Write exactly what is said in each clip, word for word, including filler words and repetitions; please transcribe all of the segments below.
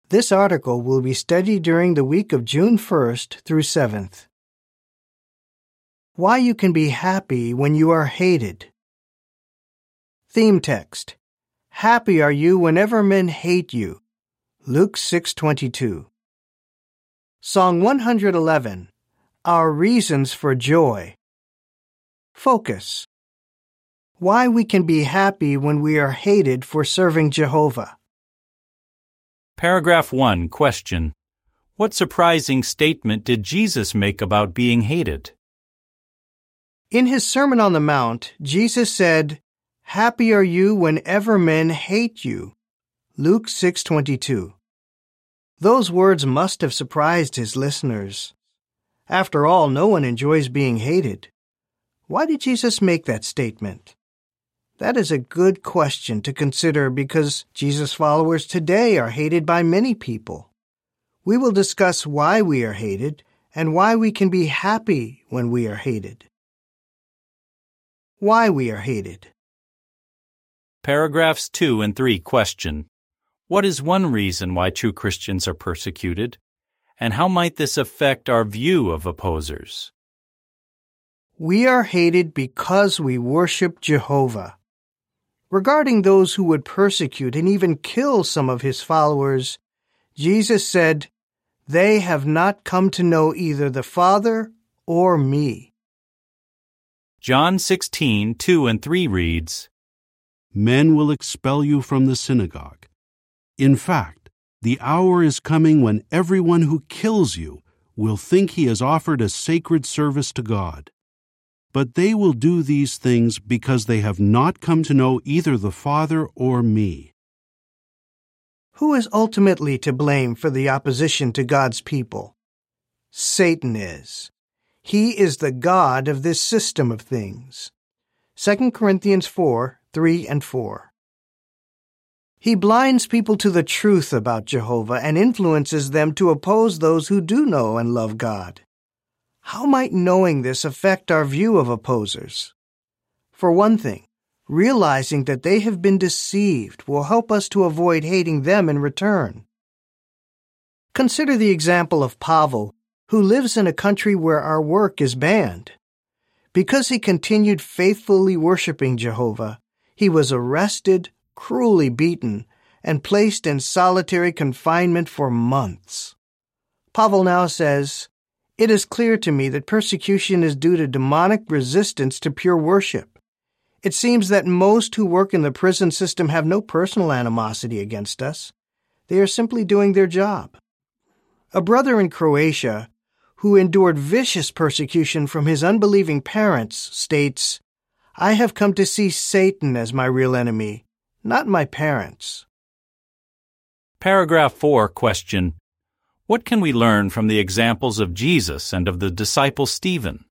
This article will be studied during the week of June first through seventh. Why you can be happy when you are hated. Theme text: Happy are you whenever men hate you. Luke six twenty-two. Song one hundred eleven. Our reasons for joy. Focus: Why we can be happy when we are hated for serving Jehovah. Paragraph one. Question: What surprising statement did Jesus make about being hated? In his Sermon on the Mount, Jesus said, "Happy are you whenever men hate you." Luke six twenty-two. Those words must have surprised his listeners. After all, no one enjoys being hated. Why did Jesus make that statement? That is a good question to consider because Jesus' followers today are hated by many people. We will discuss why we are hated and why we can be happy when we are hated. Why we are hated. Paragraphs two and three. Question: What is one reason why true Christians are persecuted, and how might this affect our view of opposers? We are hated because we worship Jehovah. Regarding those who would persecute and even kill some of his followers, Jesus said, "They have not come to know either the Father or me." John sixteen two and three reads, Men will expel you from the synagogue. In fact, the hour is coming when everyone who kills you will think he has offered a sacred service to God. But they will do these things because they have not come to know either the Father or me. Who is ultimately to blame for the opposition to God's people? Satan is. He is the god of this system of things. Second Corinthians four, three and four. He blinds people to the truth about Jehovah and influences them to oppose those who do know and love God. How might knowing this affect our view of opposers? For one thing, realizing that they have been deceived will help us to avoid hating them in return. Consider the example of Pavel, who lives in a country where our work is banned. Because he continued faithfully worshiping Jehovah, he was arrested, cruelly beaten, and placed in solitary confinement for months. Pavel now says, "It is clear to me that persecution is due to demonic resistance to pure worship. It seems that most who work in the prison system have no personal animosity against us. They are simply doing their job." A brother in Croatia, who endured vicious persecution from his unbelieving parents, states, "I have come to see Satan as my real enemy, not my parents." Paragraph four. Question: What can we learn from the examples of Jesus and of the disciple Stephen?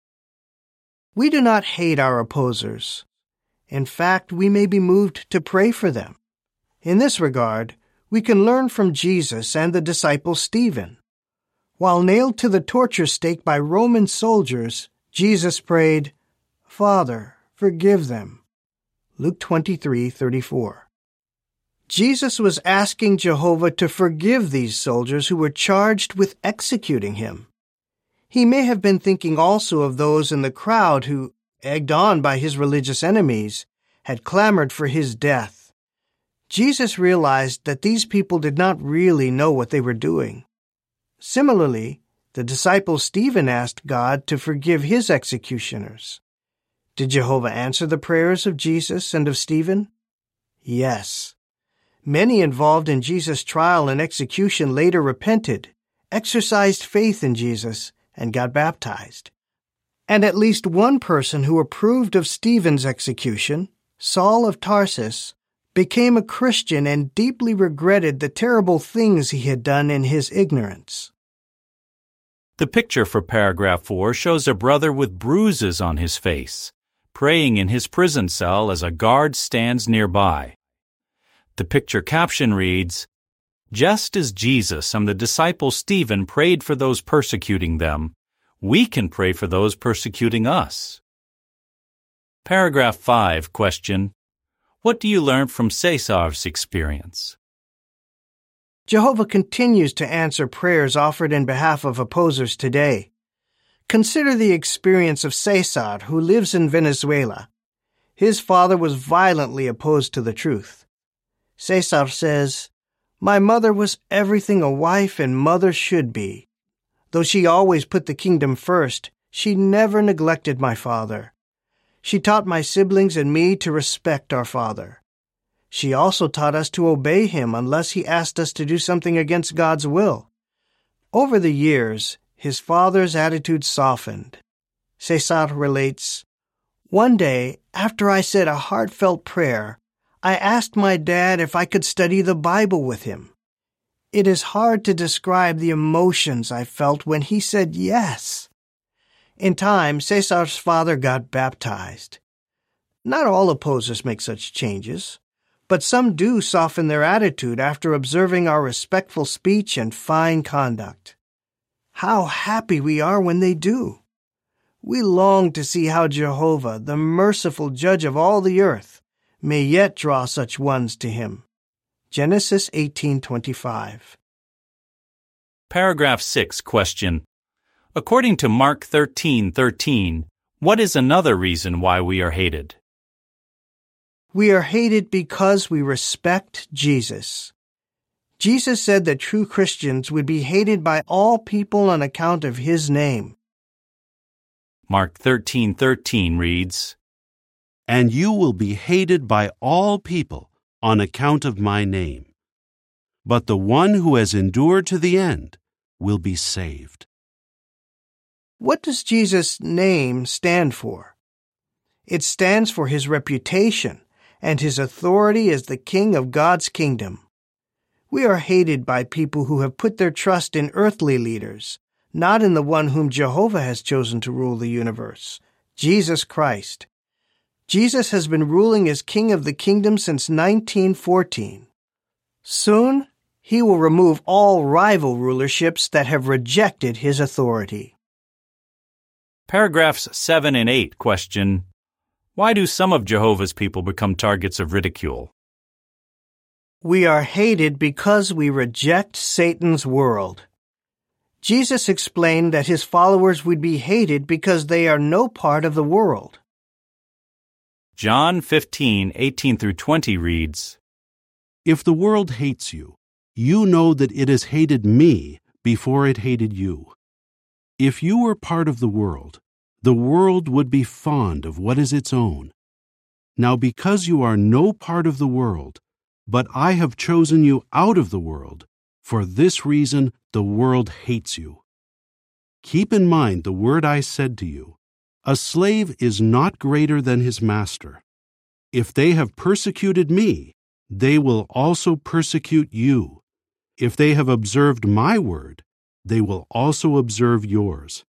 We do not hate our opposers. In fact, we may be moved to pray for them. In this regard, we can learn from Jesus and the disciple Stephen. While nailed to the torture stake by Roman soldiers, Jesus prayed, "Father, forgive them." Luke twenty-three thirty-four. Jesus was asking Jehovah to forgive these soldiers who were charged with executing him. He may have been thinking also of those in the crowd who, egged on by his religious enemies, had clamored for his death. Jesus realized that these people did not really know what they were doing. Similarly, the disciple Stephen asked God to forgive his executioners. Did Jehovah answer the prayers of Jesus and of Stephen? Yes. Many involved in Jesus' trial and execution later repented, exercised faith in Jesus, and got baptized. And at least one person who approved of Stephen's execution, Saul of Tarsus, became a Christian and deeply regretted the terrible things he had done in his ignorance. The picture for paragraph four shows a brother with bruises on his face, praying in his prison cell as a guard stands nearby. The picture caption reads, "Just as Jesus and the disciple Stephen prayed for those persecuting them, we can pray for those persecuting us." Paragraph five. Question: What do you learn from Cesar's experience? Jehovah continues to answer prayers offered in behalf of opposers today. Consider the experience of Cesar, who lives in Venezuela. His father was violently opposed to the truth. Cesar says, "My mother was everything a wife and mother should be. Though she always put the kingdom first, she never neglected my father. She taught my siblings and me to respect our father. She also taught us to obey him unless he asked us to do something against God's will. Over the years, his father's attitude softened." Cesar relates, "One day, after I said a heartfelt prayer, I asked my dad if I could study the Bible with him. It is hard to describe the emotions I felt when he said yes." In time, Cesar's father got baptized. Not all opposers make such changes, but some do soften their attitude after observing our respectful speech and fine conduct. How happy we are when they do! We long to see how Jehovah, the merciful judge of all the earth, may yet draw such ones to him. Genesis eighteen twenty-five. Paragraph six, question. According to Mark thirteen thirteen, what is another reason why we are hated? We are hated because we respect Jesus. Jesus said that true Christians would be hated by all people on account of his name. Mark thirteen thirteen reads, "And you will be hated by all people on account of my name. But the one who has endured to the end will be saved." What does Jesus' name stand for? It stands for his reputation and his authority as the King of God's kingdom. We are hated by people who have put their trust in earthly leaders, not in the one whom Jehovah has chosen to rule the universe, Jesus Christ. Jesus has been ruling as King of the kingdom since nineteen fourteen. Soon, he will remove all rival rulerships that have rejected his authority. Paragraphs seven and eight, question. Why do some of Jehovah's people become targets of ridicule? We are hated because we reject Satan's world. Jesus explained that his followers would be hated because they are no part of the world. John fifteen eighteen through twenty reads, "If the world hates you, you know that it has hated me before it hated you. If you were part of the world, the world would be fond of what is its own. Now because you are no part of the world, but I have chosen you out of the world, for this reason the world hates you. Keep in mind the word I said to you, a slave is not greater than his master. If they have persecuted me, they will also persecute you. If they have observed my word, they will also observe yours."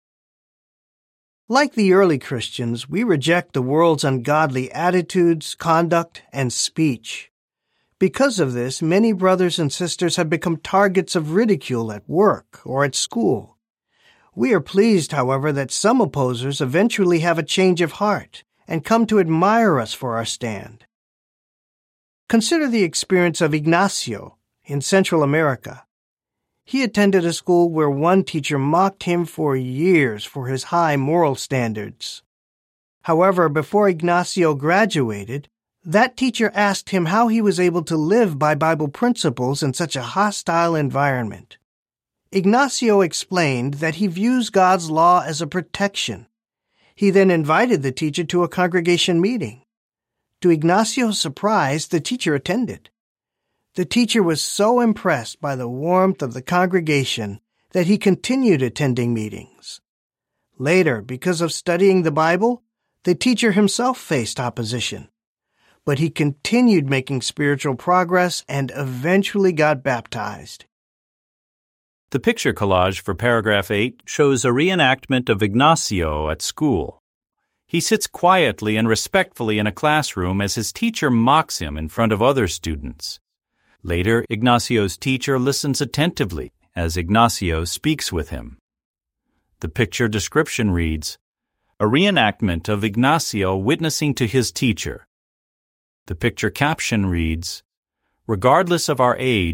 Like the early Christians, we reject the world's ungodly attitudes, conduct, and speech. Because of this, many brothers and sisters have become targets of ridicule at work or at school. We are pleased, however, that some opposers eventually have a change of heart and come to admire us for our stand. Consider the experience of Ignacio in Central America. He attended a school where one teacher mocked him for years for his high moral standards. However, before Ignacio graduated, that teacher asked him how he was able to live by Bible principles in such a hostile environment. Ignacio explained that he views God's law as a protection. He then invited the teacher to a congregation meeting. To Ignacio's surprise, the teacher attended. The teacher was so impressed by the warmth of the congregation that he continued attending meetings. Later, because of studying the Bible, the teacher himself faced opposition. But he continued making spiritual progress and eventually got baptized. The picture collage for paragraph eight shows a reenactment of Ignacio at school. He sits quietly and respectfully in a classroom as his teacher mocks him in front of other students. Later, Ignacio's teacher listens attentively as Ignacio speaks with him. The picture description reads, "A reenactment of Ignacio witnessing to his teacher." The picture caption reads, "Regardless of our age,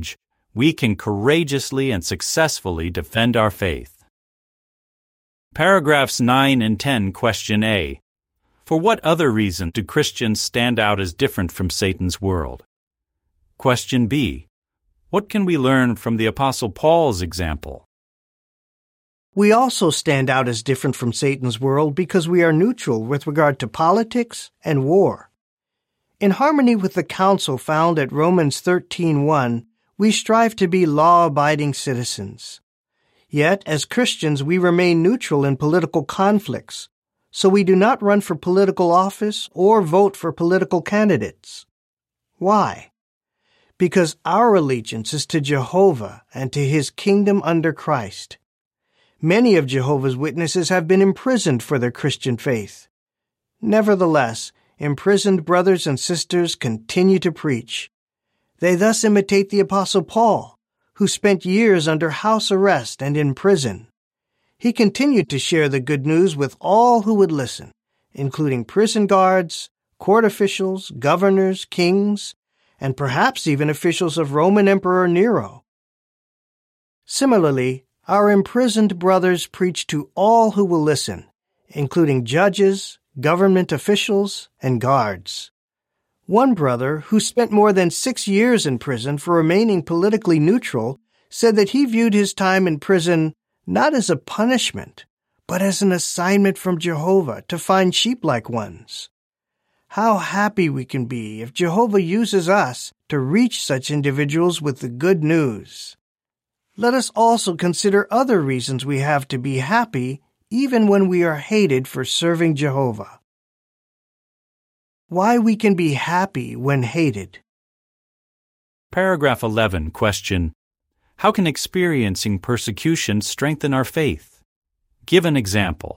we can courageously and successfully defend our faith. Paragraphs nine and ten question A. For what other reason do Christians stand out as different from Satan's world? Question B. What can we learn from the Apostle Paul's example? We also stand out as different from Satan's world because we are neutral with regard to politics and war. In harmony with the counsel found at Romans thirteen one, we strive to be law-abiding citizens. Yet, as Christians, we remain neutral in political conflicts, so we do not run for political office or vote for political candidates. Why? Because our allegiance is to Jehovah and to His kingdom under Christ. Many of Jehovah's Witnesses have been imprisoned for their Christian faith. Nevertheless, imprisoned brothers and sisters continue to preach. They thus imitate the Apostle Paul, who spent years under house arrest and in prison. He continued to share the good news with all who would listen, including prison guards, court officials, governors, kings, and perhaps even officials of Roman Emperor Nero. Similarly, our imprisoned brothers preach to all who will listen, including judges, government officials, and guards. One brother, who spent more than six years in prison for remaining politically neutral, said that he viewed his time in prison not as a punishment, but as an assignment from Jehovah to find sheep-like ones. How happy we can be if Jehovah uses us to reach such individuals with the good news. Let us also consider other reasons we have to be happy even when we are hated for serving Jehovah. Why we can be happy when hated. Paragraph eleven question. How can experiencing persecution strengthen our faith? Give an example.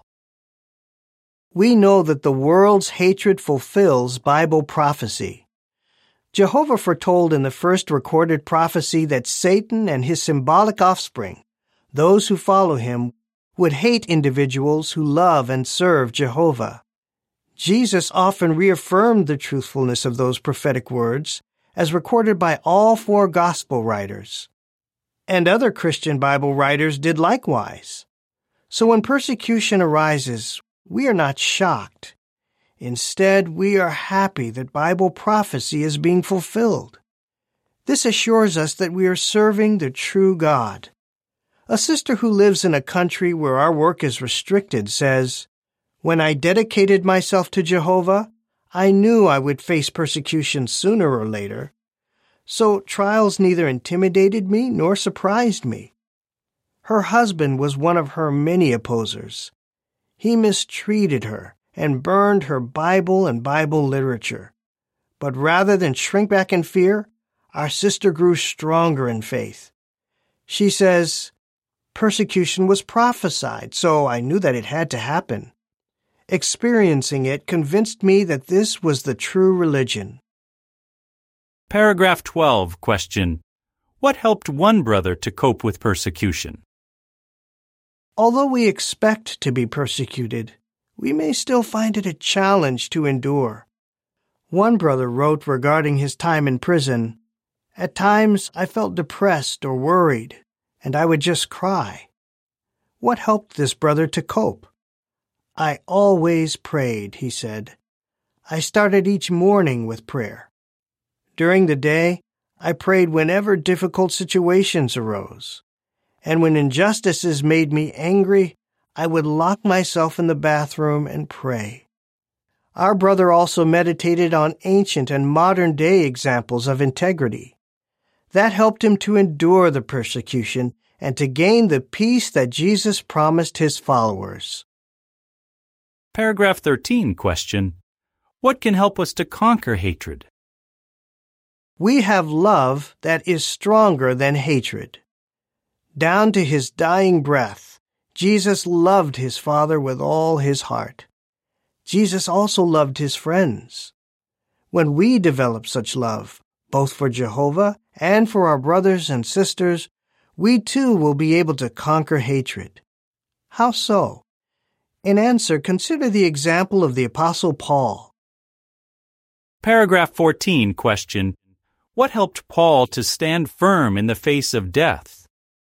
We know that the world's hatred fulfills Bible prophecy. Jehovah foretold in the first recorded prophecy that Satan and his symbolic offspring, those who follow him, would hate individuals who love and serve Jehovah. Jesus often reaffirmed the truthfulness of those prophetic words, as recorded by all four gospel writers. And other Christian Bible writers did likewise. So when persecution arises, we are not shocked. Instead, we are happy that Bible prophecy is being fulfilled. This assures us that we are serving the true God. A sister who lives in a country where our work is restricted says, "When I dedicated myself to Jehovah, I knew I would face persecution sooner or later. So trials neither intimidated me nor surprised me." Her husband was one of her many opposers. He mistreated her and burned her Bible and Bible literature. But rather than shrink back in fear, our sister grew stronger in faith. She says, "Persecution was prophesied, so I knew that it had to happen. Experiencing it convinced me that this was the true religion." Paragraph twelve question. What helped one brother to cope with persecution? Although we expect to be persecuted, we may still find it a challenge to endure. One brother wrote regarding his time in prison, "At times I felt depressed or worried, and I would just cry." What helped this brother to cope? "I always prayed," he said. "I started each morning with prayer. During the day, I prayed whenever difficult situations arose. And when injustices made me angry, I would lock myself in the bathroom and pray." Our brother also meditated on ancient and modern-day examples of integrity. That helped him to endure the persecution and to gain the peace that Jesus promised his followers. Paragraph thirteen question. What can help us to conquer hatred? We have love that is stronger than hatred. Down to his dying breath, Jesus loved his Father with all his heart. Jesus also loved his friends. When we develop such love, both for Jehovah and for our brothers and sisters, we too will be able to conquer hatred. How so? In answer, consider the example of the Apostle Paul. Paragraph fourteen question. What helped Paul to stand firm in the face of death?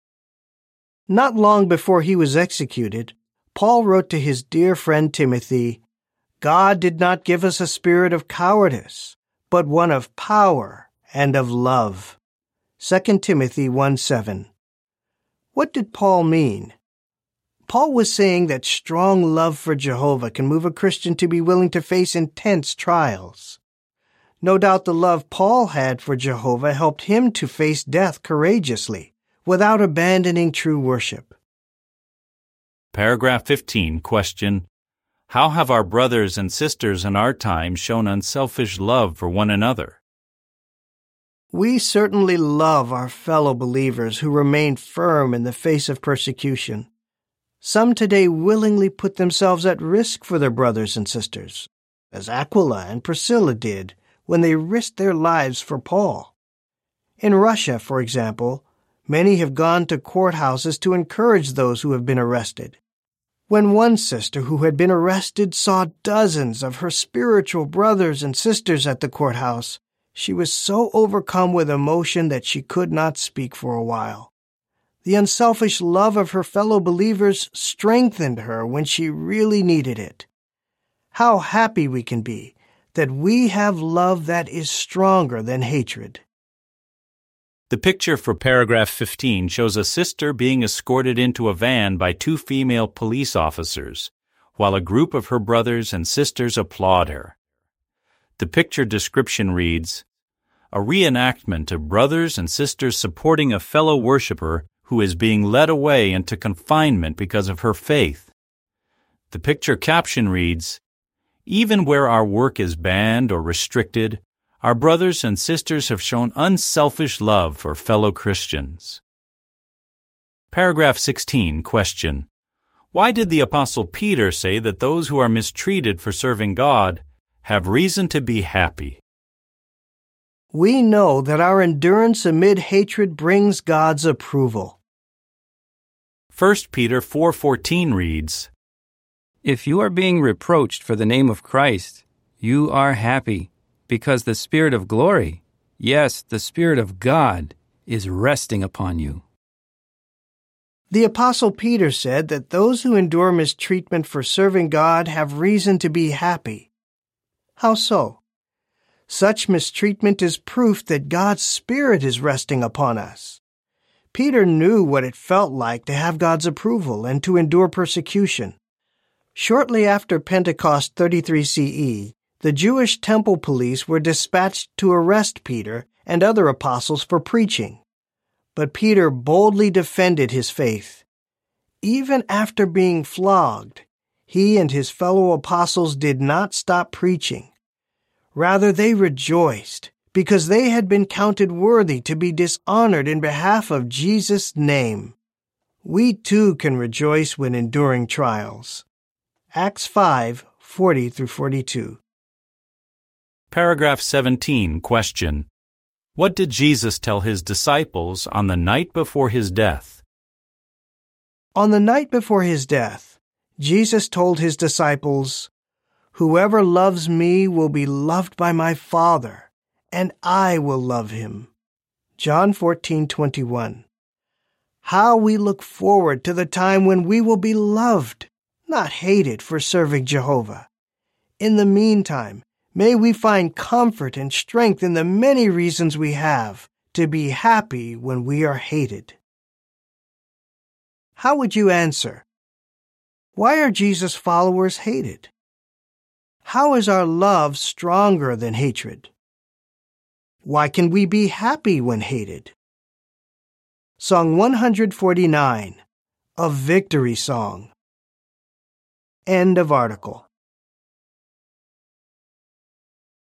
Not long before he was executed, Paul wrote to his dear friend Timothy, "God did not give us a spirit of cowardice, but one of power and of love." Second Timothy one seven. What did Paul mean? Paul was saying that strong love for Jehovah can move a Christian to be willing to face intense trials. No doubt the love Paul had for Jehovah helped him to face death courageously, without abandoning true worship. Paragraph fifteen, question. How have our brothers and sisters in our time shown unselfish love for one another? We certainly love our fellow believers who remain firm in the face of persecution. Some today willingly put themselves at risk for their brothers and sisters, as Aquila and Priscilla did when they risked their lives for Paul. In Russia, for example, many have gone to courthouses to encourage those who have been arrested. When one sister who had been arrested saw dozens of her spiritual brothers and sisters at the courthouse, she was so overcome with emotion that she could not speak for a while. The unselfish love of her fellow believers strengthened her when she really needed it. How happy we can be that we have love that is stronger than hatred. The picture for paragraph fifteen shows a sister being escorted into a van by two female police officers, while a group of her brothers and sisters applaud her. The picture description reads, "A reenactment of brothers and sisters supporting a fellow worshiper who is being led away into confinement because of her faith." The picture caption reads, "Even where our work is banned or restricted, our brothers and sisters have shown unselfish love for fellow Christians." Paragraph sixteen, question. Why did the Apostle Peter say that those who are mistreated for serving God have reason to be happy? We know that our endurance amid hatred brings God's approval. First Peter four fourteen reads, "If you are being reproached for the name of Christ, you are happy, because the Spirit of glory, yes, the Spirit of God, is resting upon you." The Apostle Peter said that those who endure mistreatment for serving God have reason to be happy. How so? Such mistreatment is proof that God's Spirit is resting upon us. Peter knew what it felt like to have God's approval and to endure persecution. Shortly after Pentecost thirty-three C E, the Jewish temple police were dispatched to arrest Peter and other apostles for preaching. But Peter boldly defended his faith. Even after being flogged, he and his fellow apostles did not stop preaching. Rather, they rejoiced because they had been counted worthy to be dishonored in behalf of Jesus' name. We too can rejoice when enduring trials. Acts five forty through forty-two. Paragraph seventeen, question. What did Jesus tell his disciples on the night before his death? On the night before his death, Jesus told his disciples, "Whoever loves me will be loved by my Father, and I will love him." John fourteen twenty-one. How we look forward to the time when we will be loved, not hated for serving Jehovah. In the meantime, may we find comfort and strength in the many reasons we have to be happy when we are hated. How would you answer? Why are Jesus' followers hated? How is our love stronger than hatred? Why can we be happy when hated? Song one forty-nine, a victory song. End of article.